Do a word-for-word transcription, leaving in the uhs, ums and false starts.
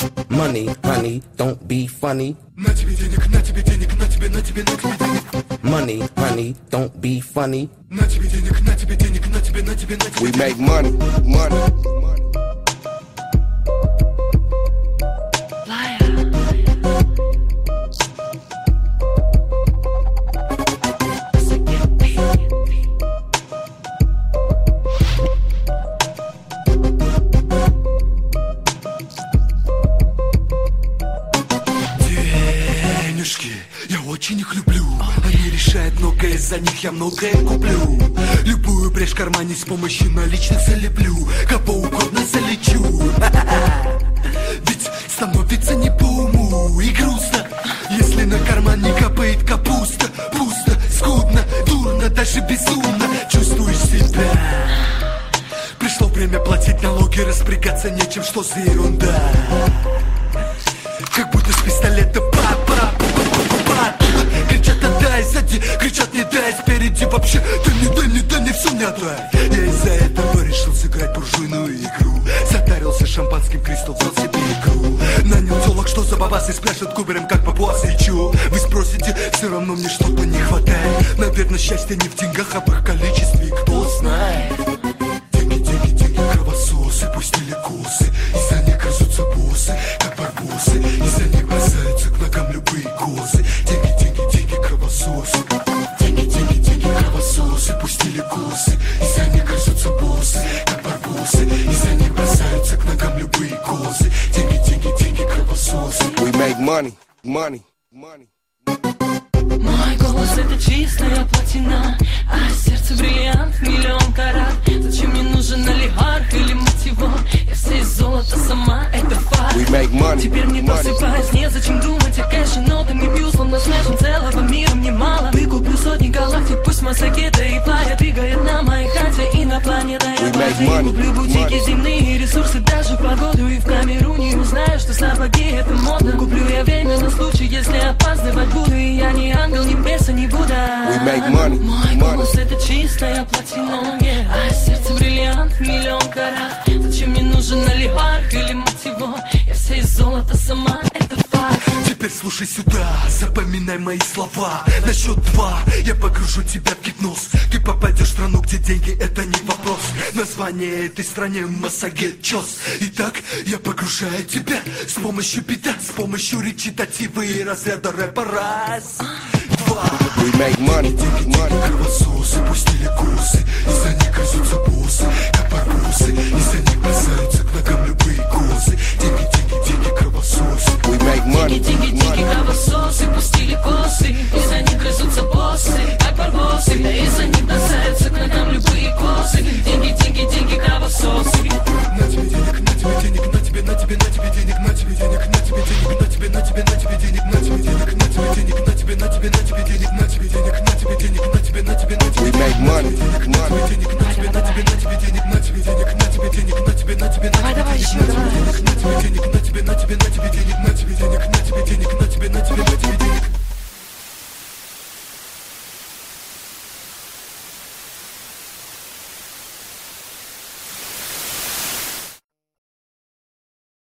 Money, honey, don't be funny. На тебе денег, на тебе денег, на тебе, на тебе, на тебе денег. Money, honey, don't be funny. На тебе денег, на тебе денег, на тебе, на тебе, на тебе. We make money, money. Я очень их люблю. Они решают многое, за них я многое куплю. Любую брешь в кармане с помощью наличных залеплю. Кого угодно залечу. Ведь становится не по уму и грустно, если на карман не капает капуста. Пусто, скудно, дурно, даже безумно чувствуешь себя. Пришло время платить налоги, распрягаться нечем, что за ерунда. Как будто с пистолета па-па. Кричат отдай, сзади, кричат не дай, спереди вообще да не дай, не дай, не все не отдай. Я из-за этого решил сыграть буржуйную игру. Затарился шампанским, кристалл взял себе игру. Нанял телок, что за бабасы спляшут кубарем, как папуасы. И чё? Вы спросите, все равно мне что-то не хватает. Наверное, счастье не в деньгах, а в их количестве, кто знает. Деньги, деньги, деньги, кровососы пустили косы. Из-за них грызутся боссы, как барбосы. Из-за них бросаются к ногам любые козы. Деньги, деньги, деньги, кровососы. Деньги, деньги, деньги, кровососы пустили косы. Из-за них грызутся боссы, как барбосы. Из-за них бросаются к ногам любые козы. Деньги, деньги, деньги, кровососы. We make money, money, money. Мой голос это чистая платина, а сердце бриллиант, миллион карат. Зачем мне нужен олигарх или мать его? Я вся из золота сама, это факт. Теперь мне просыпаюсь, незачем думать о кэше. Нотами бью, словно смешан, целого мира мне мало. Выкуплю сотни галактик, пусть массакеты и плая двигает на моей хате и на планете. Я куплю бутики, земные ресурсы, даже погоду. И в камеру не узнаю, что сапоги это модно. Куплю я время на случай, если опаздывать буду. И я не ангел, ни беса, ни Будда. Мой голос это чистая платина, yeah. А сердце бриллиант, миллион карат. Зачем мне нужен олигарх или мать его? Я вся из золота сама, это факт. Теперь слушай сюда, запоминай мои слова. На счет два я погружу тебя в гипноз. Ты попадешь в страну, где деньги это не вопрос. Название этой стране Массагет Чос. Итак, я погружаю тебя с помощью бита, с помощью речитативы и разряда рэпа. Раз, два. We make money, деньги, деньги, кровососы пустили косы. Из-за них грызутся боссы, как барбосы. Из-за них бросаются к ногам любые козы. Деньги,